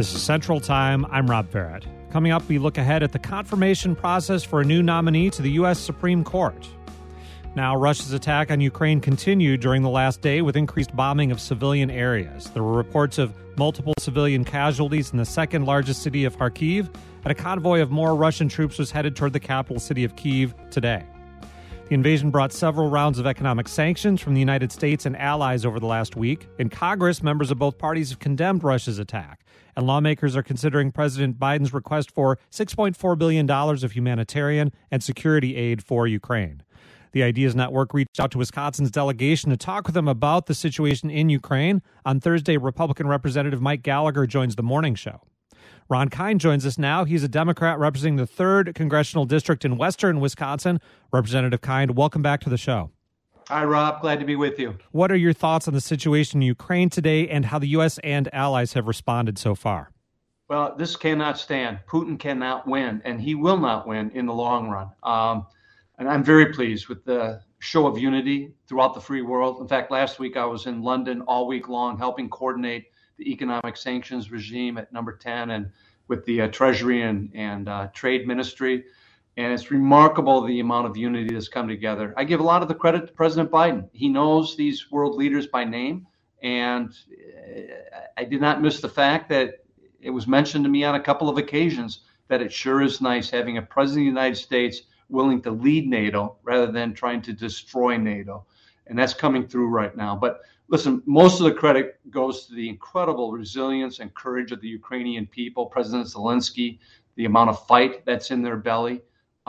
This is Central Time. I'm Rob Barrett. Coming up, we look ahead at the confirmation process for a new nominee to the U.S. Supreme Court. Now, Russia's attack on Ukraine continued during the last day with increased bombing of civilian areas. There were reports of multiple civilian casualties in the second largest city of Kharkiv, and a convoy of more Russian troops was headed toward the capital city of Kyiv today. The invasion brought several rounds of economic sanctions from the United States and allies over the last week. In Congress, members of both parties have condemned Russia's attack, and lawmakers are considering President Biden's request for $6.4 billion of humanitarian and security aid for Ukraine. The Ideas Network reached out to Wisconsin's delegation to talk with them about the situation in Ukraine. On Thursday, Republican Representative Mike Gallagher joins the morning show. Ron Kind joins us now. He's a Democrat representing the 3rd Congressional District in western Wisconsin. Representative Kind, welcome back to the show. Hi, Rob. Glad to be with you. What are your thoughts on the situation in Ukraine today and how the U.S. and allies have responded so far? Well, this cannot stand. Putin cannot win, and he will not win in the long run. And I'm very pleased with the show of unity throughout the free world. In fact, last week I was in London all week long helping coordinate the economic sanctions regime at number 10 and with the Treasury and Trade Ministry. And it's remarkable the amount of unity that's come together. I give a lot of the credit to President Biden. He knows these world leaders by name. And I did not miss the fact that it was mentioned to me on a couple of occasions that it sure is nice having a president of the United States willing to lead NATO rather than trying to destroy NATO. And that's coming through right now. But listen, most of the credit goes to the incredible resilience and courage of the Ukrainian people, President Zelensky, the amount of fight that's in their belly.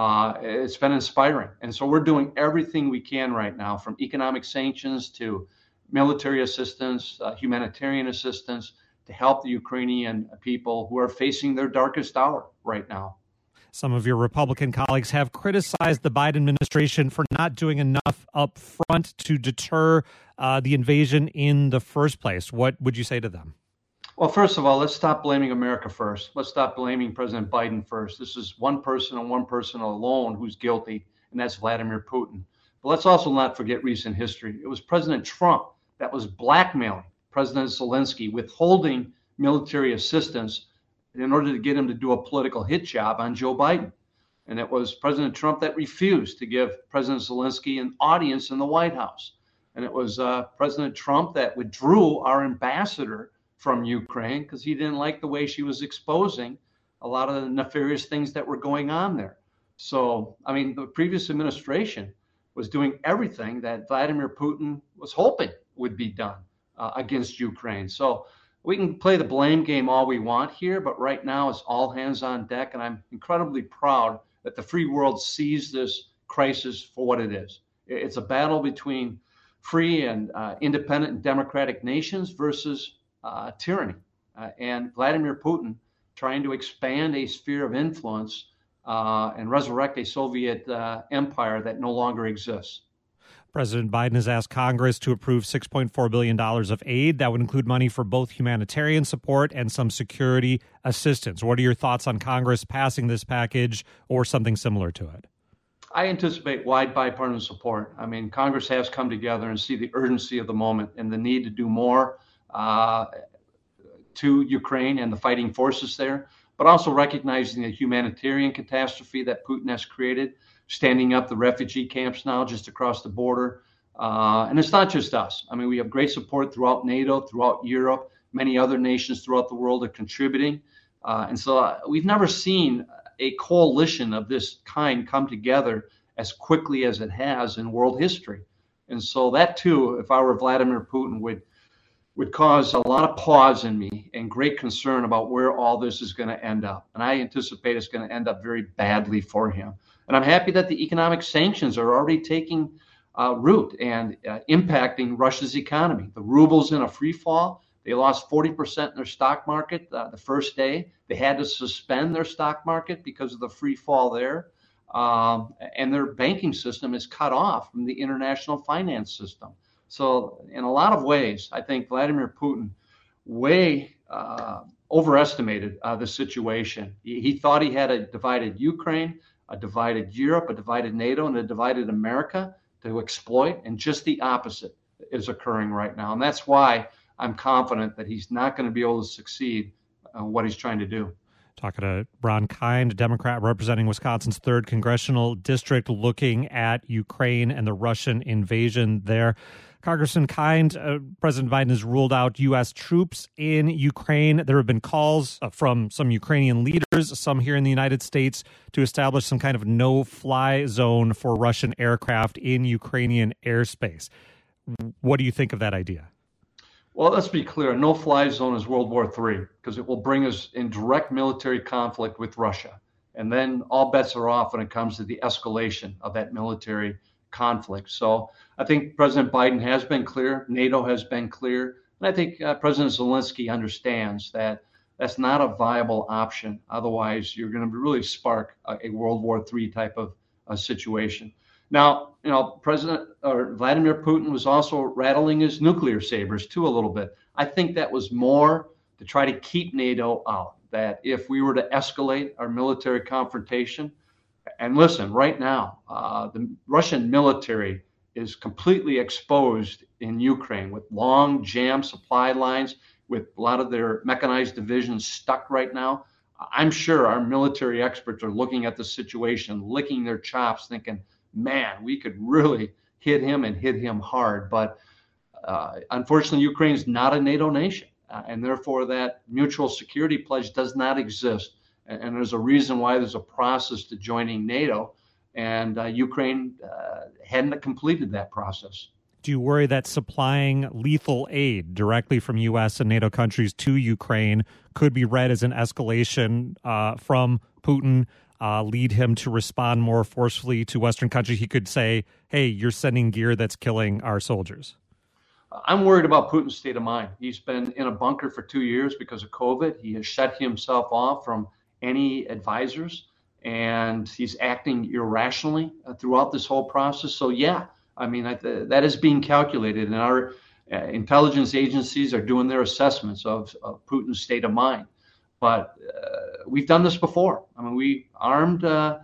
It's been inspiring. And so we're doing everything we can right now, from economic sanctions to military assistance, humanitarian assistance, to help the Ukrainian people who are facing their darkest hour right now. Some of your Republican colleagues have criticized the Biden administration for not doing enough up front to deter the invasion in the first place. What would you say to them? Well, first of all, let's stop blaming America first. Let's stop blaming President Biden first. This is one person and one person alone who's guilty, and that's Vladimir Putin. But let's also not forget recent history. It was President Trump that was blackmailing President Zelensky, withholding military assistance in order to get him to do a political hit job on Joe Biden. And it was President Trump that refused to give President Zelensky an audience in the White House. And it was President Trump that withdrew our ambassador from Ukraine because he didn't like the way she was exposing a lot of the nefarious things that were going on there. So, I mean, the previous administration was doing everything that Vladimir Putin was hoping would be done against Ukraine. So we can play the blame game all we want here, but right now it's all hands on deck. And I'm incredibly proud that the free world sees this crisis for what it is. It's a battle between free and independent and democratic nations versus tyranny. And Vladimir Putin trying to expand a sphere of influence and resurrect a Soviet empire that no longer exists. President Biden has asked Congress to approve $6.4 billion of aid. That would include money for both humanitarian support and some security assistance. What are your thoughts on Congress passing this package or something similar to it? I anticipate wide bipartisan support. I mean, Congress has come together and see the urgency of the moment and the need to do more to Ukraine and the fighting forces there, but also recognizing the humanitarian catastrophe that Putin has created, standing up the refugee camps now just across the border. And it's not just us. I mean, we have great support throughout NATO, throughout Europe. Many other nations throughout the world are contributing. And so we've never seen a coalition of this kind come together as quickly as it has in world history. And so that, too, if I were Vladimir Putin, would cause a lot of pause in me and great concern about where all this is going to end up. And I anticipate it's going to end up very badly for him. And I'm happy that the economic sanctions are already taking root and impacting Russia's economy. The ruble's in a free fall. They lost 40% in their stock market the first day. They had to suspend their stock market because of the free fall there. And their banking system is cut off from the international finance system. So in a lot of ways, I think Vladimir Putin way overestimated the situation. He thought he had a divided Ukraine, a divided Europe, a divided NATO, and a divided America to exploit. And just the opposite is occurring right now. And that's why I'm confident that he's not going to be able to succeed what he's trying to do. Talking to Ron Kind, Democrat representing Wisconsin's 3rd Congressional District, looking at Ukraine and the Russian invasion there. Congressman Kind, President Biden has ruled out U.S. troops in Ukraine. There have been calls from some Ukrainian leaders, some here in the United States, to establish some kind of no-fly zone for Russian aircraft in Ukrainian airspace. What do you think of that idea? Well, let's be clear. A no-fly zone is World War III because it will bring us in direct military conflict with Russia. And then all bets are off when it comes to the escalation of that military conflict. So I think President Biden has been clear. NATO has been clear. And I think President Zelensky understands that that's not a viable option. Otherwise, you're going to really spark a World War III type of situation. Now, President Vladimir Putin was also rattling his nuclear sabers too a little bit. I think that was more to try to keep NATO out, that if we were to escalate our military confrontation, and listen, right now, the Russian military is completely exposed in Ukraine with long jammed supply lines, with a lot of their mechanized divisions stuck right now. I'm sure our military experts are looking at the situation, licking their chops, thinking, man, we could really hit him and hit him hard. But unfortunately, Ukraine is not a NATO nation, and therefore that mutual security pledge does not exist. And there's a reason why there's a process to joining NATO, and Ukraine hadn't completed that process. Do you worry that supplying lethal aid directly from U.S. and NATO countries to Ukraine could be read as an escalation from Putin, lead him to respond more forcefully to Western countries? He could say, hey, you're sending gear that's killing our soldiers. I'm worried about Putin's state of mind. He's been in a bunker for 2 years because of COVID. He has shut himself off from any advisors, and he's acting irrationally throughout this whole process. So, yeah, I mean, that is being calculated, and our intelligence agencies are doing their assessments of Putin's state of mind. But we've done this before. I mean, we armed the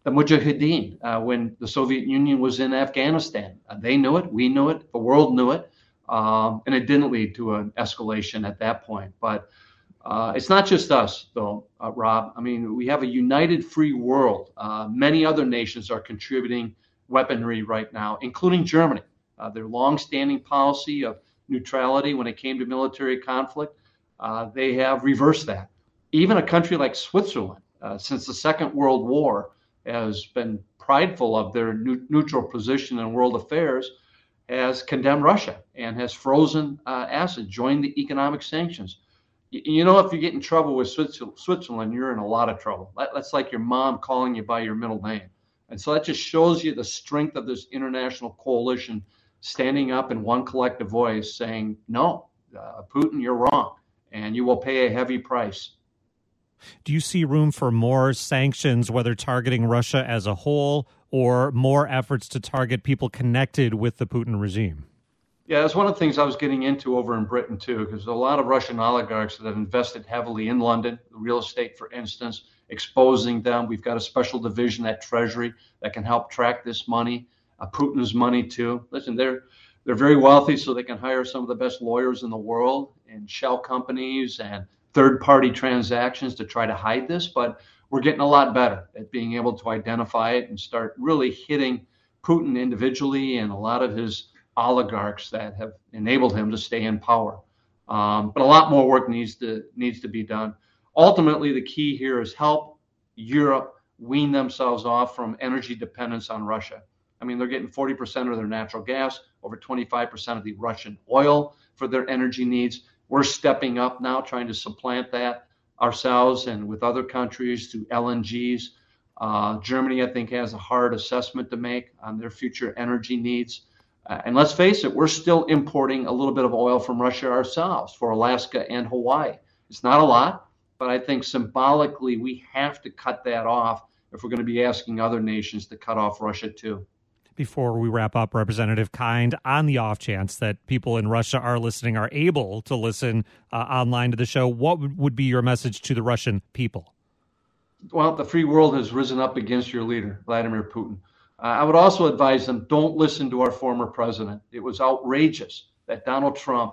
Mujahideen when the Soviet Union was in Afghanistan. They knew it. We knew it. The world knew it. And it didn't lead to an escalation at that point. But it's not just us, though, Rob. I mean, we have a united free world. Many other nations are contributing weaponry right now, including Germany. Their longstanding policy of neutrality when it came to military conflict, they have reversed that. Even a country like Switzerland, since the Second World War, has been prideful of their neutral position in world affairs, has condemned Russia and has frozen assets, joined the economic sanctions. You know, if you get in trouble with Switzerland, you're in a lot of trouble. That's like your mom calling you by your middle name. And so that just shows you the strength of this international coalition standing up in one collective voice saying, no, Putin, you're wrong, and you will pay a heavy price. Do you see room for more sanctions, whether targeting Russia as a whole or more efforts to target people connected with the Putin regime? Yeah, that's one of the things I was getting into over in Britain, too, because there's a lot of Russian oligarchs that have invested heavily in London, real estate, for instance, exposing them. We've got a special division at Treasury that can help track this money, Putin's money, too. Listen, they're very wealthy, so they can hire some of the best lawyers in the world and shell companies and third-party transactions to try to hide this. But we're getting a lot better at being able to identify it and start really hitting Putin individually and a lot of his oligarchs that have enabled him to stay in power. But a lot more work needs to be done. Ultimately, the key here is help Europe wean themselves off from energy dependence on Russia. I mean, they're getting 40% of their natural gas, over 25% of the Russian oil for their energy needs. We're stepping up now, trying to supplant that ourselves and with other countries through LNGs. Germany, I think, has a hard assessment to make on their future energy needs. And let's face it, we're still importing a little bit of oil from Russia ourselves for Alaska and Hawaii. It's not a lot, but I think symbolically we have to cut that off if we're going to be asking other nations to cut off Russia too. Before we wrap up, Representative Kind, on the off chance that people in Russia are listening, are able to listen online to the show, what would be your message to the Russian people? Well, the free world has risen up against your leader, Vladimir Putin. I would also advise them, don't listen to our former president. It was outrageous that Donald Trump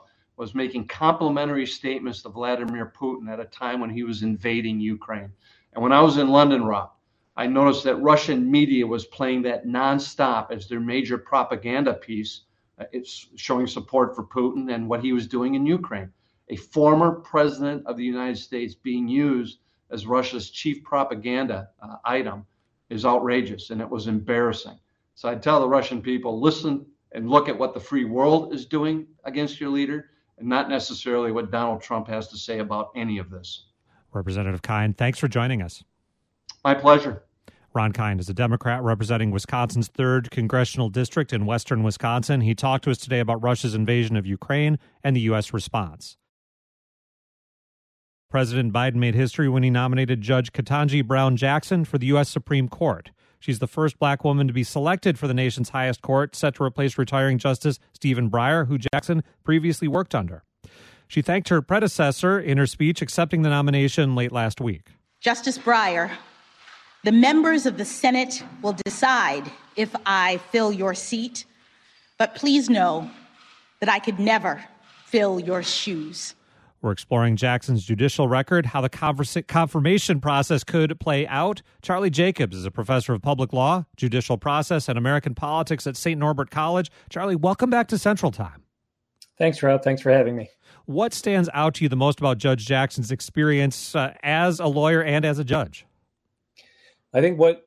was making complimentary statements to Vladimir Putin at a time when he was invading Ukraine. And when I was in London, Rob, I noticed that Russian media was playing that nonstop as their major propaganda piece. It's showing support for Putin and what he was doing in Ukraine. A former president of the United States being used as Russia's chief propaganda item is outrageous, and it was embarrassing. So I tell the Russian people, listen and look at what the free world is doing against your leader, and not necessarily what Donald Trump has to say about any of this. Representative Kind, thanks for joining us. My pleasure. Ron Kind is a Democrat representing Wisconsin's 3rd Congressional District in western Wisconsin. He talked to us today about Russia's invasion of Ukraine and the U.S. response. President Biden made history when he nominated Judge Ketanji Brown Jackson for the U.S. Supreme Court. She's the first black woman to be selected for the nation's highest court, set to replace retiring Justice Stephen Breyer, who Jackson previously worked under. She thanked her predecessor in her speech accepting the nomination late last week. Justice Breyer, the members of the Senate will decide if I fill your seat, but please know that I could never fill your shoes. We're exploring Jackson's judicial record, how the confirmation process could play out. Charlie Jacobs is a professor of public law, judicial process, and American politics at St. Norbert College. Charlie, welcome back to Central Time. Thanks, Rob. Thanks for having me. What stands out to you the most about Judge Jackson's experience as a lawyer and as a judge? I think what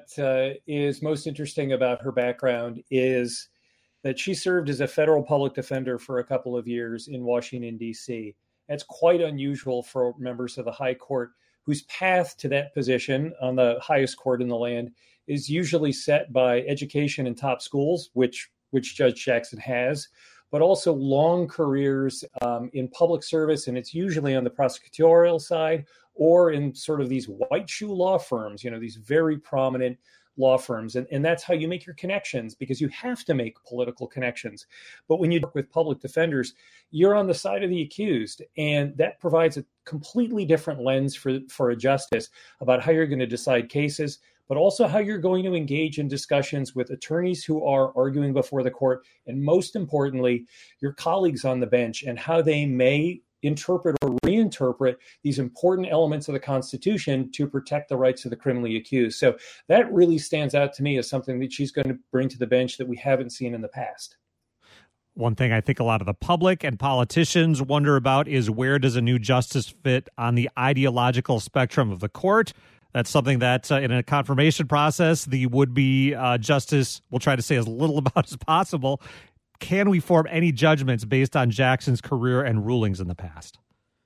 is most interesting about her background is that she served as a federal public defender for a couple of years in Washington, D.C. That's quite unusual for members of the high court whose path to that position on the highest court in the land is usually set by education in top schools, which Judge Jackson has, but also long careers in public service. And it's usually on the prosecutorial side or in sort of these white shoe law firms, these very prominent law firms. And that's how you make your connections, because you have to make political connections. But when you work with public defenders, you're on the side of the accused. And that provides a completely different lens for a justice about how you're going to decide cases, but also how you're going to engage in discussions with attorneys who are arguing before the court. And most importantly, your colleagues on the bench and how they may interpret or reinterpret these important elements of the Constitution to protect the rights of the criminally accused. So that really stands out to me as something that she's going to bring to the bench that we haven't seen in the past. One thing I think a lot of the public and politicians wonder about is where does a new justice fit on the ideological spectrum of the court? That's something that in a confirmation process, the would-be justice will try to say as little about as possible. Can we form any judgments based on Jackson's career and rulings in the past?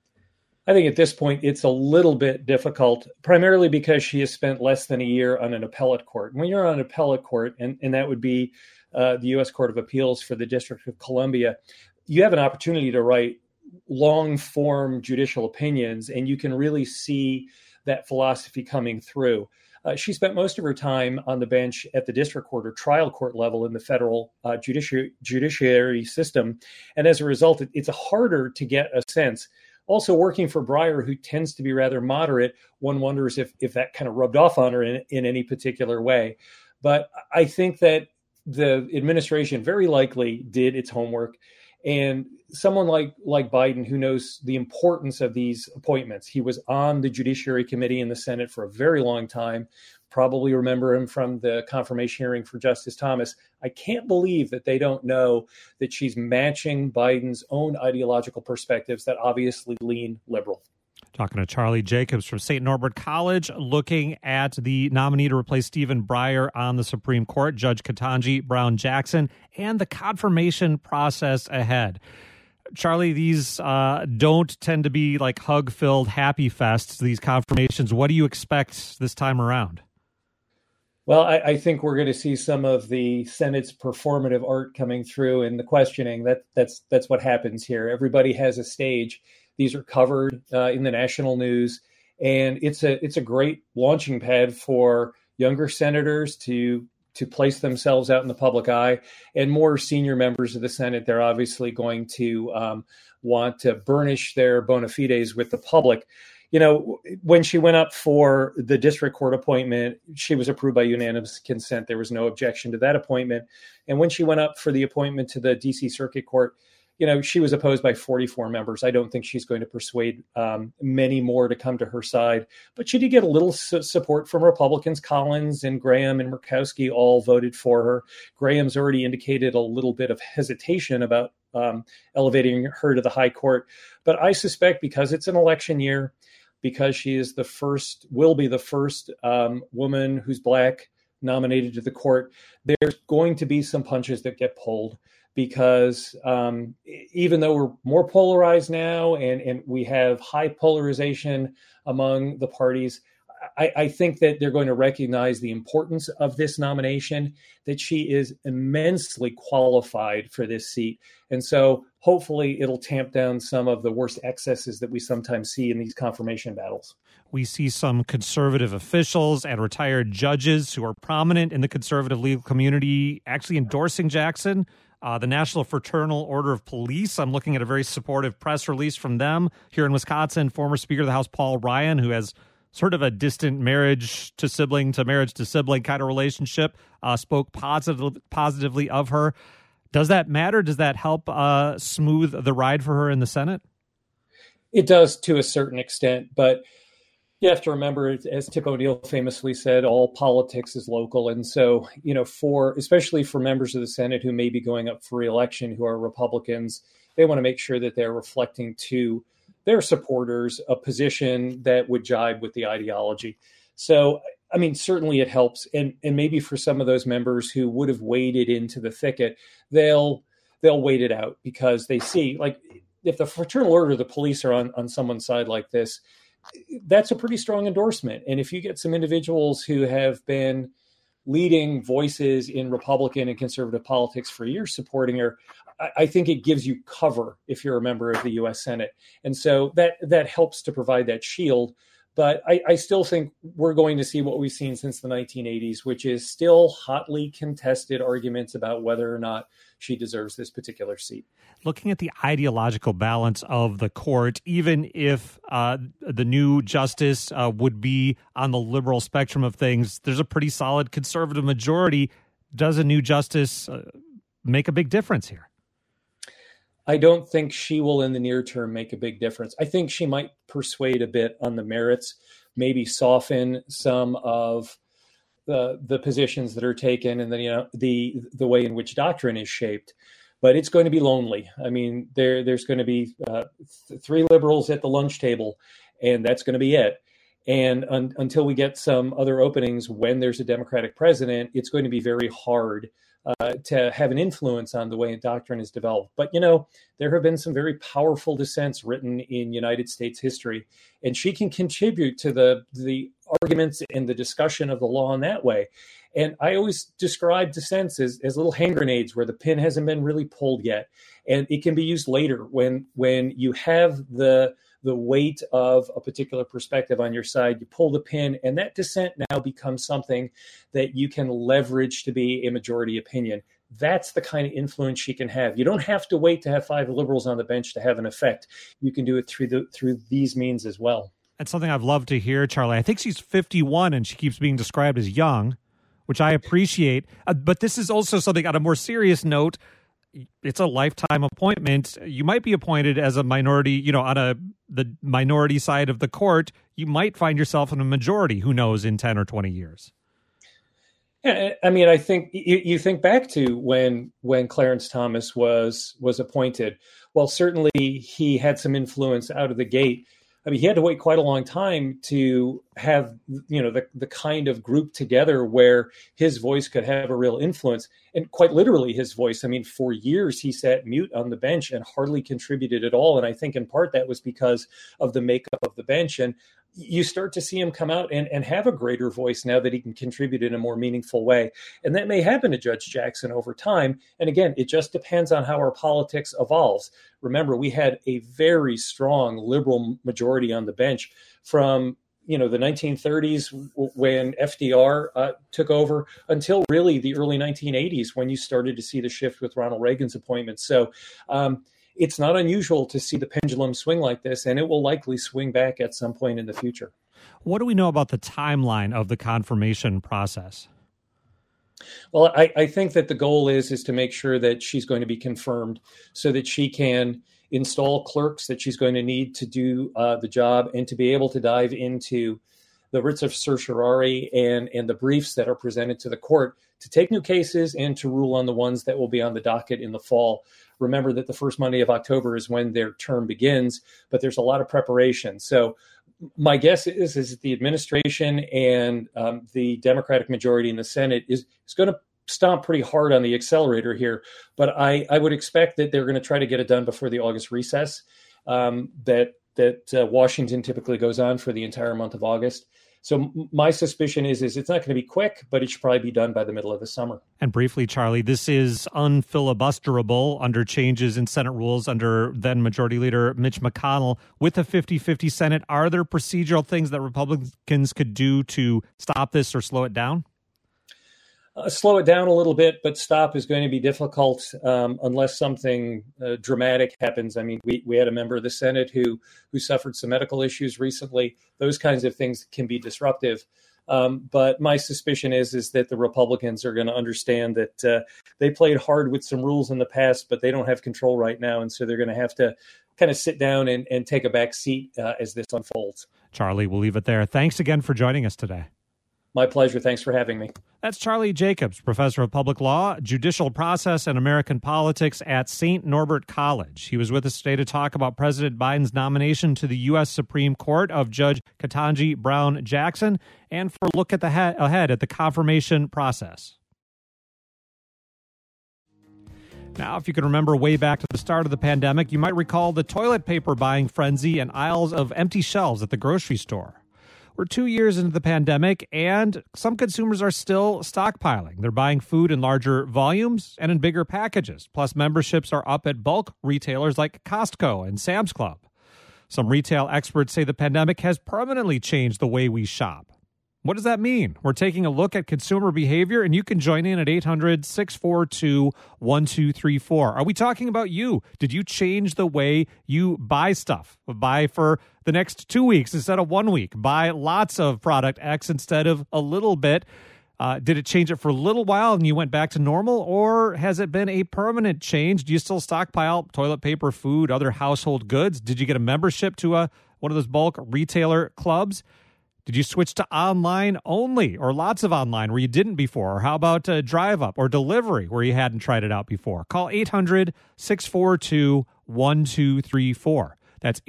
I think at this point, it's a little bit difficult, primarily because she has spent less than a year on an appellate court. When you're on an appellate court, and that would be the U.S. Court of Appeals for the District of Columbia, you have an opportunity to write long-form judicial opinions, and you can really see that philosophy coming through. She spent most of her time on the bench at the district court or trial court level in the federal judiciary system. And as a result, it's harder to get a sense. Also working for Breyer, who tends to be rather moderate, one wonders if that kind of rubbed off on her in any particular way. But I think that the administration very likely did its homework. And someone like Biden, who knows the importance of these appointments, he was on the Judiciary Committee in the Senate for a very long time. Probably remember him from the confirmation hearing for Justice Thomas. I can't believe that they don't know that she's matching Biden's own ideological perspectives that obviously lean liberal. Talking to Charlie Jacobs from St. Norbert College, looking at the nominee to replace Stephen Breyer on the Supreme Court, Judge Ketanji Brown Jackson, and the confirmation process ahead. Charlie, these don't tend to be like hug-filled happy fests, these confirmations. What do you expect this time around? Well, I think we're going to see some of the Senate's performative art coming through in the questioning. That's what happens here. Everybody has a stage. These are covered in the national news, and it's a great launching pad for younger senators to place themselves out in the public eye, and more senior members of the Senate. They're obviously going to want to burnish their bona fides with the public. When she went up for the district court appointment, she was approved by unanimous consent. There was no objection to that appointment. And when she went up for the appointment to the D.C. Circuit Court, she was opposed by 44 members. I don't think she's going to persuade many more to come to her side. But she did get a little support from Republicans. Collins and Graham and Murkowski all voted for her. Graham's already indicated a little bit of hesitation about elevating her to the high court. But I suspect because it's an election year, because she is will be the first woman who's Black nominated to the court, there's going to be some punches that get pulled. Because even though we're more polarized now and we have high polarization among the parties, I think that they're going to recognize the importance of this nomination, that she is immensely qualified for this seat. And so hopefully it'll tamp down some of the worst excesses that we sometimes see in these confirmation battles. We see some conservative officials and retired judges who are prominent in the conservative legal community actually endorsing Jackson. The National Fraternal Order of Police, I'm looking at a very supportive press release from them. Here in Wisconsin, former Speaker of the House Paul Ryan, who has sort of a distant marriage to sibling kind of relationship, spoke positively of her. Does that matter? Does that help smooth the ride for her in the Senate? It does to a certain extent, but you have to remember, as Tip O'Neill famously said, all politics is local. And so, especially for members of the Senate who may be going up for re-election, who are Republicans, they want to make sure that they're reflecting to their supporters a position that would jibe with the ideology. So, certainly it helps. And maybe for some of those members who would have waded into the thicket, they'll wait it out because they see, like, if the Fraternal Order of the Police are on someone's side like this, that's a pretty strong endorsement. And if you get some individuals who have been leading voices in Republican and conservative politics for years supporting her, I think it gives you cover if you're a member of the U.S. Senate. And so that helps to provide that shield. But I still think we're going to see what we've seen since the 1980s, which is still hotly contested arguments about whether or not she deserves this particular seat. Looking at the ideological balance of the court, even if the new justice would be on the liberal spectrum of things, there's a pretty solid conservative majority. Does a new justice make a big difference here? I don't think she will in the near term make a big difference. I think she might persuade a bit on the merits, maybe soften some of the positions that are taken and then the way in which doctrine is shaped. But it's going to be lonely. There's going to be 3 liberals at the lunch table, and that's going to be it. And until we get some other openings when there's a Democratic president, it's going to be very hard to have an influence on the way doctrine is developed. But, there have been some very powerful dissents written in United States history, and she can contribute to the arguments and the discussion of the law in that way. And I always describe dissents as little hand grenades where the pin hasn't been really pulled yet. And it can be used later when you have the weight of a particular perspective on your side, you pull the pin, and that dissent now becomes something that you can leverage to be a majority opinion. That's the kind of influence she can have. You don't have to wait to have 5 liberals on the bench to have an effect. You can do it through these means as well. That's something I've loved to hear, Charlie. I think she's 51 and she keeps being described as young, which I appreciate. But this is also something on a more serious note. It's a lifetime appointment. You might be appointed as a minority, on the minority side of the court. You might find yourself in a majority, who knows, in 10 or 20 years. Yeah, I think you think back to when Clarence Thomas was appointed. Well, certainly he had some influence out of the gate. He had to wait quite a long time to have, the kind of group together where his voice could have a real influence, and quite literally his voice. For years he sat mute on the bench and hardly contributed at all. And I think in part that was because of the makeup of the bench. And you start to see him come out and have a greater voice now that he can contribute in a more meaningful way. And that may happen to Judge Jackson over time. And again, it just depends on how our politics evolves. Remember, we had a very strong liberal majority on the bench from the 1930s when FDR took over until really the early 1980s when you started to see the shift with Ronald Reagan's appointment. So it's not unusual to see the pendulum swing like this, and it will likely swing back at some point in the future. What do we know about the timeline of the confirmation process? Well, I think that the goal is to make sure that she's going to be confirmed so that she can install clerks that she's going to need to do the job and to be able to dive into the writs of certiorari and the briefs that are presented to the court to take new cases and to rule on the ones that will be on the docket in the fall. Remember that the first Monday of October is when their term begins, but there's a lot of preparation. So my guess is that the administration and the Democratic majority in the Senate is going to stomp pretty hard on the accelerator here. But I would expect that they're going to try to get it done before the August recess that Washington typically goes on for the entire month of August. So my suspicion is it's not going to be quick, but it should probably be done by the middle of the summer. And briefly, Charlie, this is unfilibusterable under changes in Senate rules under then Majority Leader Mitch McConnell. With a 50-50 Senate, are there procedural things that Republicans could do to stop this or slow it down? Slow it down a little bit, but stop is going to be difficult unless something dramatic happens. I mean, we had a member of the Senate who suffered some medical issues recently. Those kinds of things can be disruptive. But my suspicion is that the Republicans are going to understand that they played hard with some rules in the past, but they don't have control right now. And so they're going to have to kind of sit down and take a back seat as this unfolds. Charlie, we'll leave it there. Thanks again for joining us today. My pleasure. Thanks for having me. That's Charlie Jacobs, professor of public law, judicial process, and American politics at St. Norbert College. He was with us today to talk about President Biden's nomination to the U.S. Supreme Court of Judge Ketanji Brown Jackson and for a look at ahead at the confirmation process. Now, if you can remember way back to the start of the pandemic, you might recall the toilet paper buying frenzy and aisles of empty shelves at the grocery store. We're 2 years into the pandemic, and some consumers are still stockpiling. They're buying food in larger volumes and in bigger packages. Plus, memberships are up at bulk retailers like Costco and Sam's Club. Some retail experts say the pandemic has permanently changed the way we shop. What does that mean? We're taking a look at consumer behavior, and you can join in at 800-642-1234. Are we talking about you? Did you change the way you buy stuff? Buy for the next 2 weeks instead of 1 week? Buy lots of product X instead of a little bit? Did it change it for a little while and you went back to normal, or has it been a permanent change? Do you still stockpile toilet paper, food, other household goods? Did you get a membership to one of those bulk retailer clubs? Did you switch to online only or lots of online where you didn't before? Or how about drive up or delivery where you hadn't tried it out before? Call 800-642-1234. That's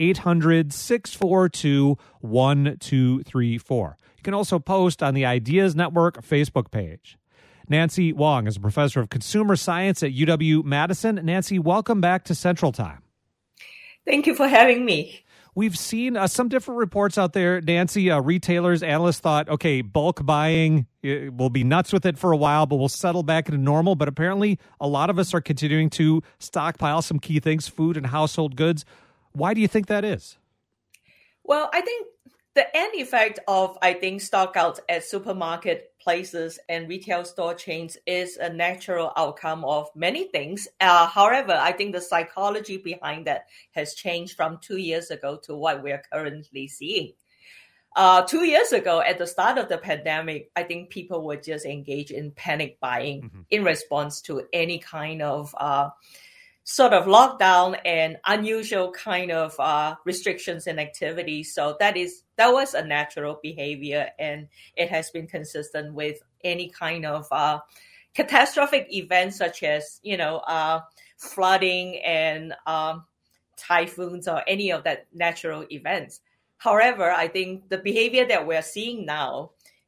800-642-1234. You can also post on the Ideas Network Facebook page. Nancy Wong is a professor of consumer science at UW-Madison. Nancy, welcome back to Central Time. Thank you for having me. We've seen some different reports out there, Nancy. Retailers, analysts thought, okay, bulk buying, we'll be nuts with it for a while, but we'll settle back into normal. But apparently a lot of us are continuing to stockpile some key things, food and household goods. Why do you think that is? Well, I think the end effect of, stockouts at supermarket places and retail store chains is a natural outcome of many things. However, I think the psychology behind that has changed from 2 years ago to what we are currently seeing. 2 years ago, at the start of the pandemic, I think people would just engage in panic buying in response to any kind of sort of lockdown and unusual kind of restrictions and activities. So that was a natural behavior, and it has been consistent with any kind of catastrophic events such as, flooding and typhoons or any of that natural events. However, I think the behavior that we're seeing now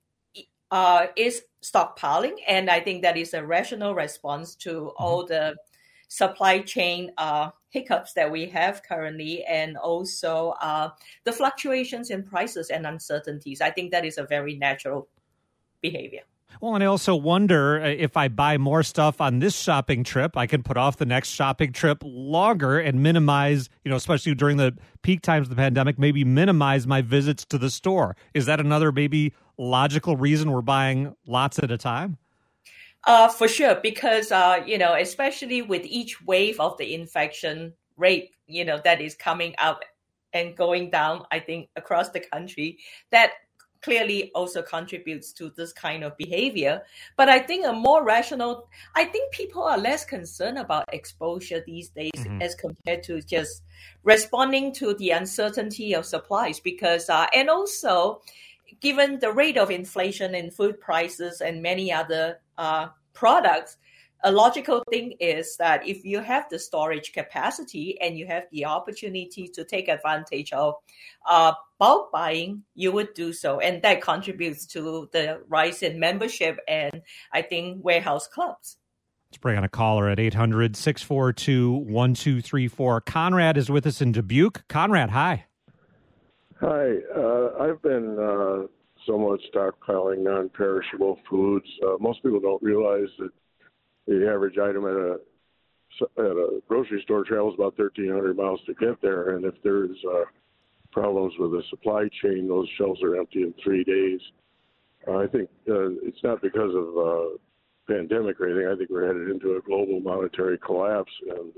is stockpiling, and I think that is a rational response to all the supply chain hiccups that we have currently, and also the fluctuations in prices and uncertainties. I think that is a very natural behavior. Well, and I also wonder if I buy more stuff on this shopping trip, I can put off the next shopping trip longer and minimize, especially during the peak times of the pandemic, maybe minimize my visits to the store. Is that another maybe logical reason we're buying lots at a time? For sure, because, especially with each wave of the infection rate, that is coming up and going down, I think, across the country, that clearly also contributes to this kind of behavior. But I think I think people are less concerned about exposure these days as compared to just responding to the uncertainty of supplies, because, and also given the rate of inflation in food prices and many other products, a logical thing is that if you have the storage capacity and you have the opportunity to take advantage of bulk buying, you would do so. And that contributes to the rise in membership and, I think, warehouse clubs. Let's bring on a caller at 800-642-1234. Conrad is with us in Dubuque. Conrad, hi. Hi. I've been somewhat stockpiling non-perishable foods. Most people don't realize that the average item at a grocery store travels about 1,300 miles to get there, and if there's problems with the supply chain, those shelves are empty in 3 days. I think it's not because of pandemic or anything. I think we're headed into a global monetary collapse, and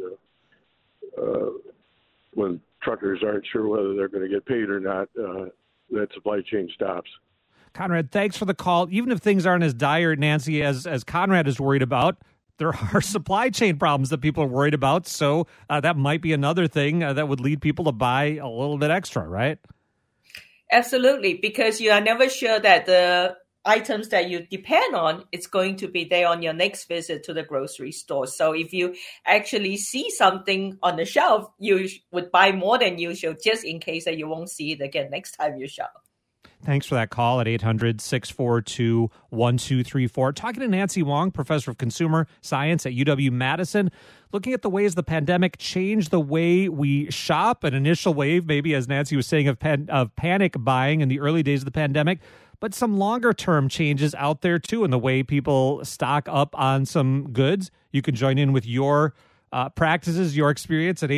when truckers aren't sure whether they're going to get paid or not, that supply chain stops. Conrad, thanks for the call. Even if things aren't as dire, Nancy, as Conrad is worried about, there are supply chain problems that people are worried about. So that might be another thing that would lead people to buy a little bit extra, right? Absolutely, because you are never sure that the items that you depend on, it's going to be there on your next visit to the grocery store. So if you actually see something on the shelf, you would buy more than usual just in case that you won't see it again next time you shop. Thanks for that call at 800-642-1234. Talking to Nancy Wong, professor of consumer science at UW-Madison, looking at the ways the pandemic changed the way we shop. An initial wave, maybe, as Nancy was saying, of panic buying in the early days of the pandemic, but some longer-term changes out there, too, in the way people stock up on some goods. You can join in with your practices, your experience at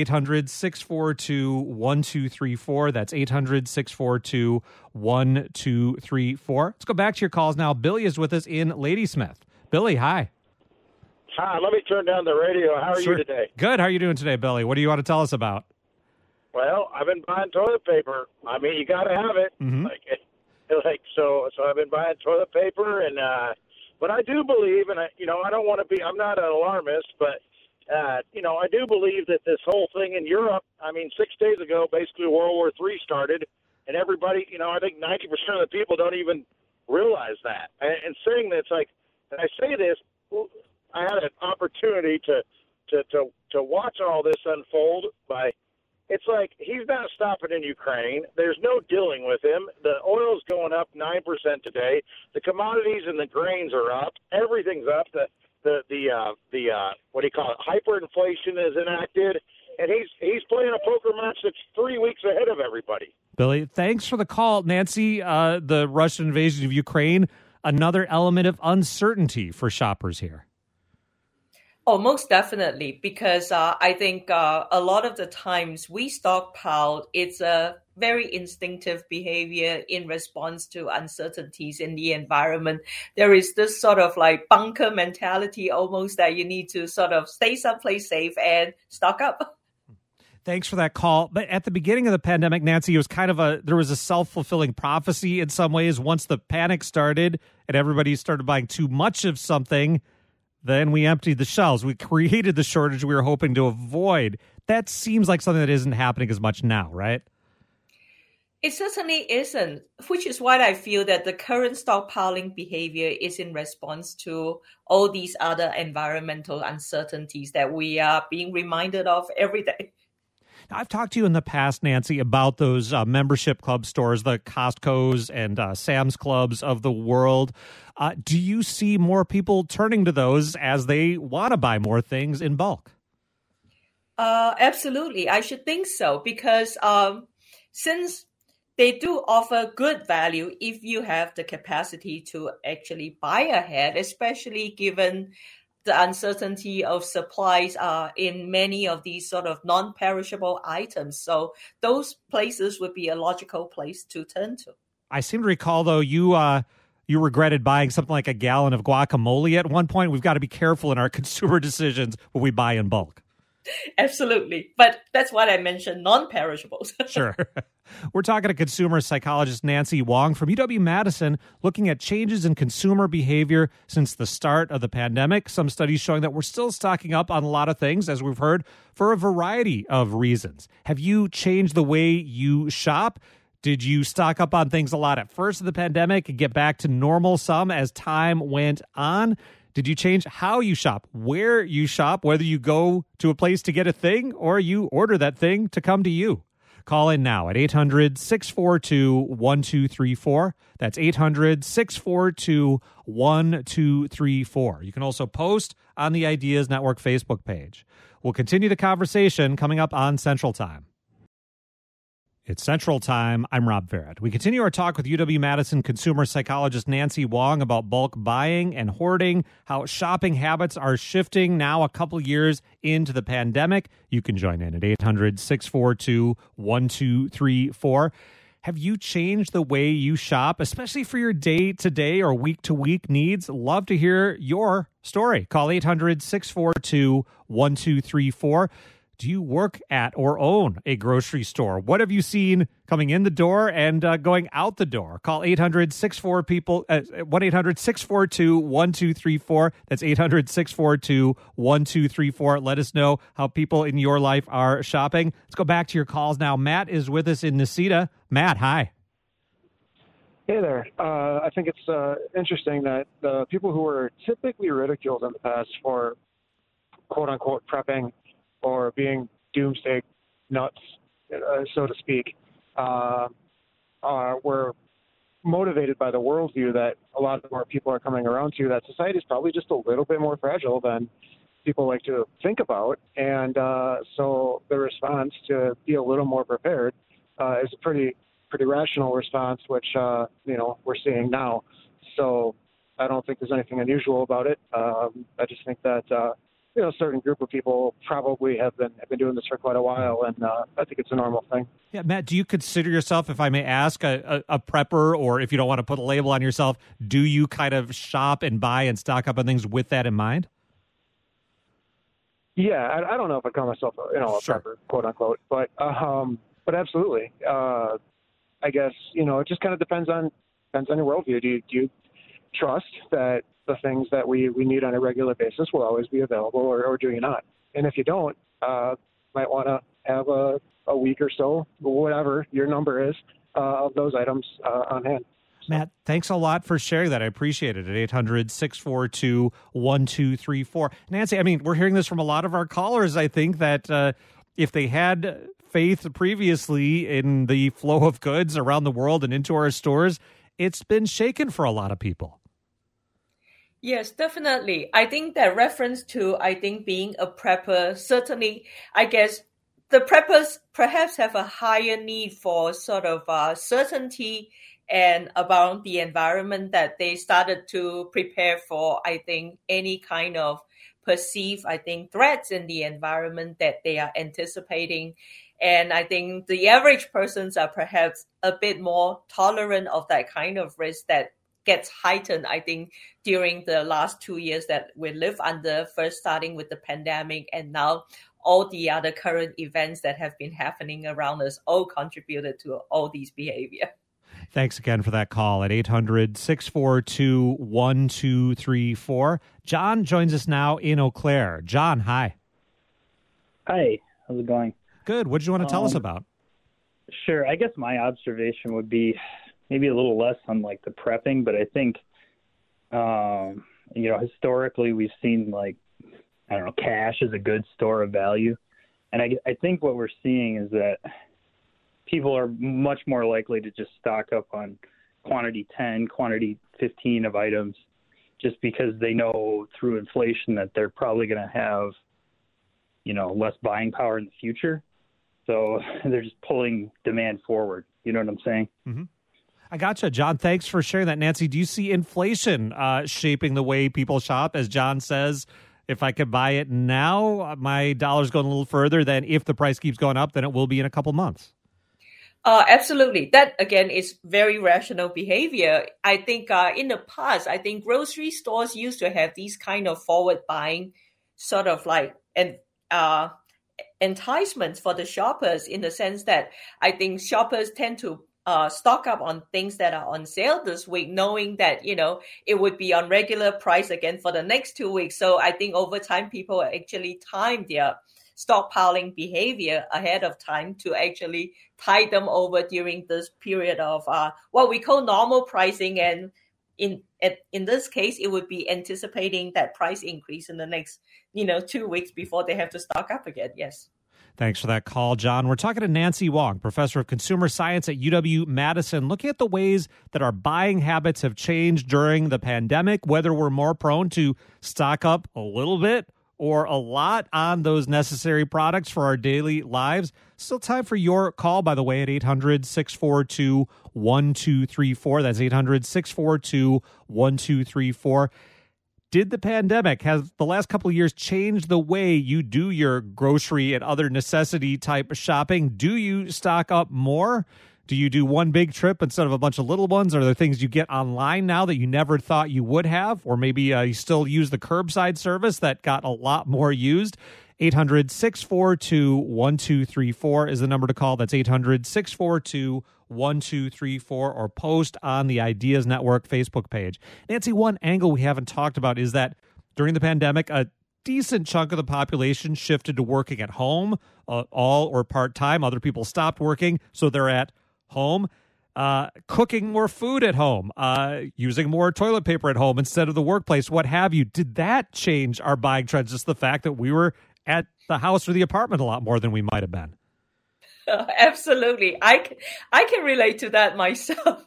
800-642-1234. That's 800-642-1234. Let's go back to your calls now. Billy is with us in Ladysmith. Billy, hi. Hi, let me turn down the radio. How are you today? Good. How are you doing today, Billy? What do you want to tell us about? Well, I've been buying toilet paper. I mean, you got to have it. Mm-hmm. So I've been buying toilet paper, and but I do believe, and I don't want to be. I'm not an alarmist, but I do believe that this whole thing in Europe. I mean, 6 days ago, basically World War III started, and everybody. I think 90% of the people don't even realize that. And saying that, it's like, and I say this, I had an opportunity to watch all this unfold by. It's like he's not stopping in Ukraine. There's no dealing with him. The oil's going up 9% today. The commodities and the grains are up. Everything's up. The what do you call it? Hyperinflation is enacted, and he's playing a poker match that's 3 weeks ahead of everybody. Billy, thanks for the call, Nancy. The Russian invasion of Ukraine, another element of uncertainty for shoppers here. Oh, most definitely, because I think a lot of the times we stockpile, it's a very instinctive behavior in response to uncertainties in the environment. There is this sort of like bunker mentality almost that you need to sort of stay someplace safe and stock up. Thanks for that call. But at the beginning of the pandemic, Nancy, it was kind of there was a self-fulfilling prophecy in some ways. Once the panic started and everybody started buying too much of something, then we emptied the shelves. We created the shortage we were hoping to avoid. That seems like something that isn't happening as much now, right? It certainly isn't, which is why I feel that the current stockpiling behavior is in response to all these other environmental uncertainties that we are being reminded of every day. Now, I've talked to you in the past, Nancy, about those membership club stores, the Costco's and Sam's Clubs of the world. Do you see more people turning to those as they want to buy more things in bulk? Absolutely. I should think so, because since they do offer good value if you have the capacity to actually buy ahead, especially given the uncertainty of supplies in many of these sort of non-perishable items. So those places would be a logical place to turn to. I seem to recall, though, you regretted buying something like a gallon of guacamole at one point. We've got to be careful in our consumer decisions when we buy in bulk. Absolutely. But that's what I mentioned, non-perishables. Sure. We're talking to consumer psychologist Nancy Wong from UW-Madison, looking at changes in consumer behavior since the start of the pandemic. Some studies showing that we're still stocking up on a lot of things, as we've heard, for a variety of reasons. Have you changed the way you shop? Did you stock up on things a lot at first of the pandemic and get back to normal some as time went on? Did you change how you shop, where you shop, whether you go to a place to get a thing or you order that thing to come to you? Call in now at 800-642-1234. That's 800-642-1234. You can also post on the Ideas Network Facebook page. We'll continue the conversation coming up on Central Time. It's Central Time. I'm Rob Barrett. We continue our talk with UW-Madison consumer psychologist Nancy Wong about bulk buying and hoarding, how shopping habits are shifting now a couple years into the pandemic. You can join in at 800-642-1234. Have you changed the way you shop, especially for your day-to-day or week-to-week needs? Love to hear your story. Call 800-642-1234. Do you work at or own a grocery store? What have you seen coming in the door and going out the door? Call 1-800-642-1234. That's 800-642-1234. Let us know how people in your life are shopping. Let's go back to your calls now. Matt is with us in Necedah. Matt, hi. Hey there. I think it's interesting that the people who were typically ridiculed in the past for quote-unquote prepping or being doomsday nuts, so to speak, were motivated by the worldview that a lot more people are coming around to, that society is probably just a little bit more fragile than people like to think about. And so the response to be a little more prepared is a pretty rational response, which, we're seeing now. So I don't think there's anything unusual about it. I just think that a certain group of people probably have been doing this for quite a while, and I think it's a normal thing. Yeah, Matt, do you consider yourself, if I may ask, a prepper, or if you don't want to put a label on yourself, do you kind of shop and buy and stock up on things with that in mind? Yeah, I don't know if I call myself a Sure. prepper, quote unquote, but absolutely. I guess it just kind of depends on your worldview. Do you trust that the things that we need on a regular basis will always be available, or do you not? And if you don't, might want to have a week or so, whatever your number is, of those items on hand. Matt, thanks a lot for sharing that. I appreciate it. At 800-642-1234. Nancy, I mean, we're hearing this from a lot of our callers. I think that if they had faith previously in the flow of goods around the world and into our stores, it's been shaken for a lot of people. Yes, definitely. I think that reference to, being a prepper, certainly, I guess the preppers perhaps have a higher need for sort of certainty and about the environment, that they started to prepare for, any kind of perceived, threats in the environment that they are anticipating. And I think the average persons are perhaps a bit more tolerant of that kind of risk that gets heightened, during the last 2 years that we live under, first starting with the pandemic and now all the other current events that have been happening around us all contributed to all these behavior. Thanks again for that call at 800-642-1234. John joins us now in Eau Claire. John, hi. Hi, how's it going? Good. What did you want to tell us about? Sure. I guess my observation would be maybe a little less on like the prepping, but I think, historically we've seen cash is a good store of value. And I think what we're seeing is that people are much more likely to just stock up on quantity 10, quantity 15 of items, just because they know through inflation that they're probably going to have, less buying power in the future. So they're just pulling demand forward. You know what I'm saying? Mm-hmm. I gotcha. John, thanks for sharing that. Nancy, do you see inflation shaping the way people shop? As John says, if I could buy it now, my dollar's going a little further than if the price keeps going up, then it will be in a couple months. Absolutely. That, again, is very rational behavior. I think in the past, grocery stores used to have these kind of forward buying sort of enticement for the shoppers in the sense that I think shoppers tend to stock up on things that are on sale this week, knowing that, it would be on regular price again for the next 2 weeks. So I think over time, people actually time their stockpiling behavior ahead of time to actually tide them over during this period of what we call normal pricing. And in this case, it would be anticipating that price increase in the next, 2 weeks before they have to stock up again. Yes. Thanks for that call, John. We're talking to Nancy Wong, professor of consumer science at UW-Madison, looking at the ways that our buying habits have changed during the pandemic, whether we're more prone to stock up a little bit or a lot on those necessary products for our daily lives. Still time for your call, by the way, at 800-642-1234. That's 800-642-1234. Did the pandemic, has the last couple of years changed the way you do your grocery and other necessity type shopping? Do you stock up more? Do you do one big trip instead of a bunch of little ones? Are there things you get online now that you never thought you would have? Or maybe you still use the curbside service that got a lot more used? 800-642-1234 is the number to call. That's 800-642-1234, or post on the Ideas Network Facebook page. Nancy, one angle we haven't talked about is that during the pandemic, a decent chunk of the population shifted to working at home, all or part-time. Other people stopped working, so they're at home, cooking more food at home, using more toilet paper at home instead of the workplace, what have you. Did that change our buying trends, just the fact that we were at the house or the apartment a lot more than we might have been? Absolutely. I can relate to that myself.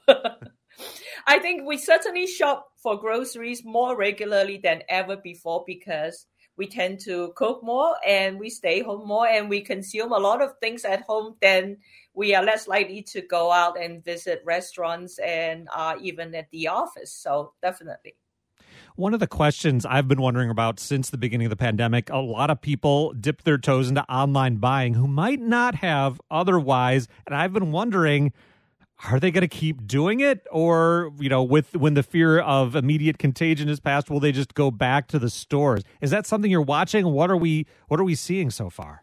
I think we certainly shop for groceries more regularly than ever before because we tend to cook more and we stay home more and we consume a lot of things at home. Then we are less likely to go out and visit restaurants and even at the office. So definitely. One of the questions I've been wondering about since the beginning of the pandemic, a lot of people dip their toes into online buying who might not have otherwise. And I've been wondering, are they going to keep doing it? Or, when the fear of immediate contagion is past, will they just go back to the stores? Is that something you're watching? What are we seeing so far?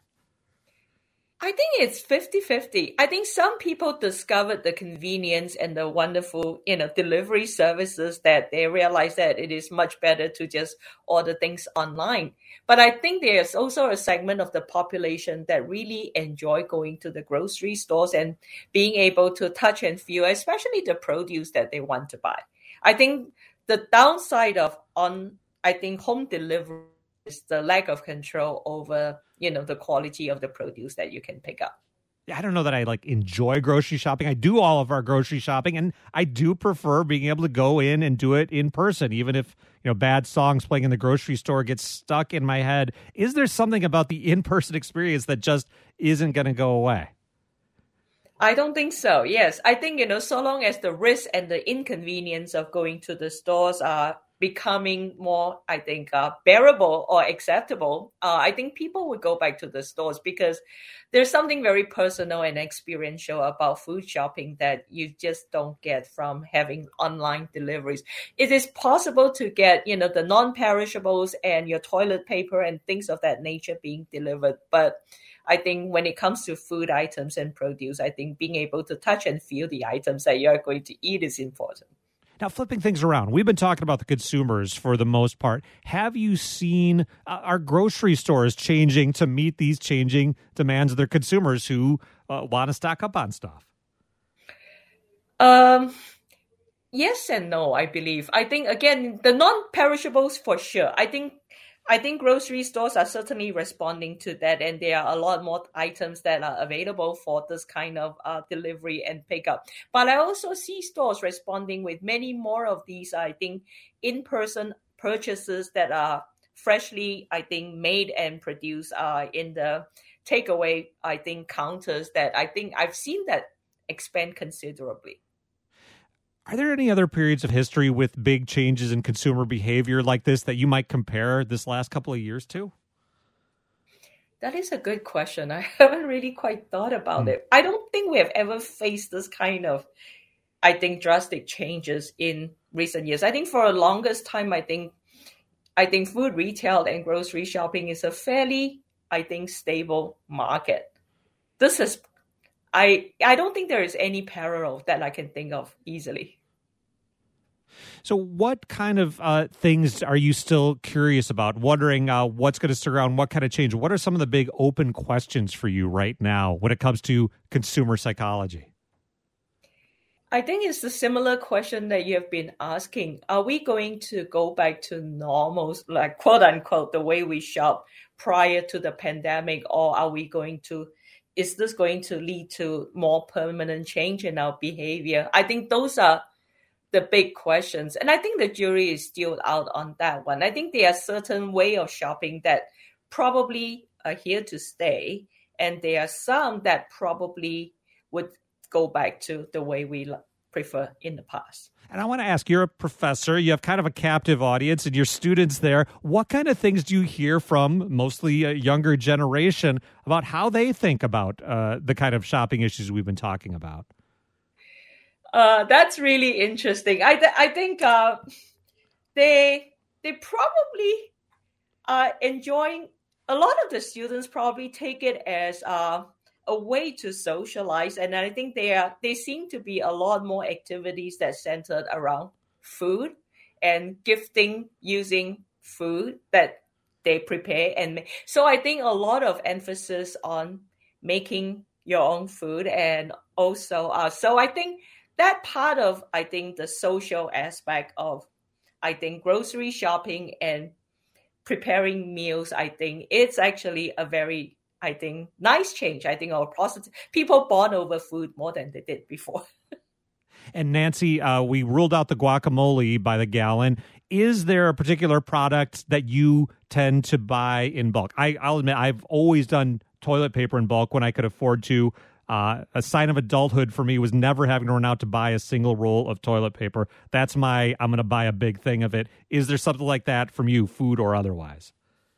I think it's 50-50. I think some people discovered the convenience and the wonderful, delivery services that they realize that it is much better to just order things online. But I think there's also a segment of the population that really enjoy going to the grocery stores and being able to touch and feel, especially the produce that they want to buy. I think the downside of home delivery is the lack of control over the quality of the produce that you can pick up. I don't know that I enjoy grocery shopping. I do all of our grocery shopping, and I do prefer being able to go in and do it in person, even if bad songs playing in the grocery store get stuck in my head. Is there something about the in-person experience that just isn't going to go away? I don't think so. Yes, I think so long as the risk and the inconvenience of going to the stores are becoming more, bearable or acceptable, I think people would go back to the stores because there's something very personal and experiential about food shopping that you just don't get from having online deliveries. It is possible to get, the non-perishables and your toilet paper and things of that nature being delivered. But I think when it comes to food items and produce, I think being able to touch and feel the items that you're going to eat is important. Now, flipping things around, we've been talking about the consumers for the most part. Have you seen our grocery stores changing to meet these changing demands of their consumers who want to stock up on stuff? Yes and no, I believe. I think, again, the non-perishables for sure. I think grocery stores are certainly responding to that, and there are a lot more items that are available for this kind of delivery and pickup. But I also see stores responding with many more of these, in-person purchases that are freshly, made and produced in the takeaway, counters that I've seen that expand considerably. Are there any other periods of history with big changes in consumer behavior like this that you might compare this last couple of years to? That is a good question. I haven't really quite thought about it. I don't think we have ever faced this kind of, drastic changes in recent years. I think for the longest time, I think food retail and grocery shopping is a fairly I think, stable market. This is, I don't think there is any parallel that I can think of easily. So what kind of things are you still curious about, wondering what's going to stick around, what kind of change? What are some of the big open questions for you right now when it comes to consumer psychology? I think it's a similar question that you have been asking. Are we going to go back to normal, like quote unquote, the way we shop prior to the pandemic, or is this going to lead to more permanent change in our behavior? I think those are the big questions. And I think the jury is still out on that one. I think there are certain way of shopping that probably are here to stay. And there are some that probably would go back to the way we prefer in the past. And I want to ask, you're a professor, you have kind of a captive audience and your students there. What kind of things do you hear from mostly a younger generation about how they think about the kind of shopping issues we've been talking about? That's really interesting. I think they probably are enjoying, a lot of the students probably take it as a way to socialize, and I think there seem to be a lot more activities that centered around food and gifting using food that they prepare and make. So I think a lot of emphasis on making your own food, and also so I think that part of, I think, the social aspect of, I think, grocery shopping and preparing meals, I think it's actually a very, I think, nice change. I think our positive people bond over food more than they did before. And Nancy, we ruled out the guacamole by the gallon. Is there a particular product that you tend to buy in bulk? I'll admit, I've always done toilet paper in bulk when I could afford to. A sign of adulthood for me was never having to run out to buy a single roll of toilet paper. That's I'm going to buy a big thing of it. Is there something like that from you, food or otherwise?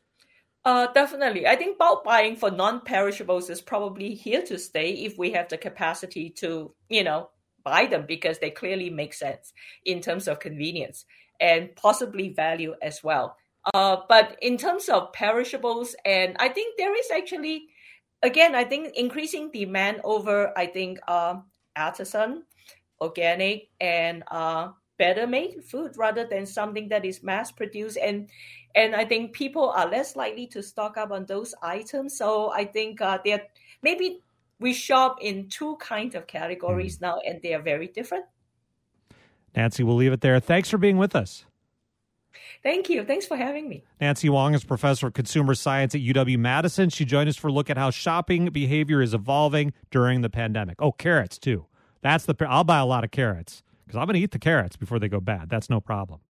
Definitely. I think bulk buying for non-perishables is probably here to stay if we have the capacity to, buy them, because they clearly make sense in terms of convenience and possibly value as well. But in terms of perishables, and I think there is actually, again, I think increasing demand over, I think, artisan, organic, and better made food rather than something that is mass produced. And I think people are less likely to stock up on those items. So I think maybe we shop in two kinds of categories now, and they are very different. Nancy, we'll leave it there. Thanks for being with us. Thank you. Thanks for having me. Nancy Wong is professor of consumer science at UW-Madison. She joined us for a look at how shopping behavior is evolving during the pandemic. Oh, carrots, too. I'll buy a lot of carrots because I'm going to eat the carrots before they go bad. That's no problem.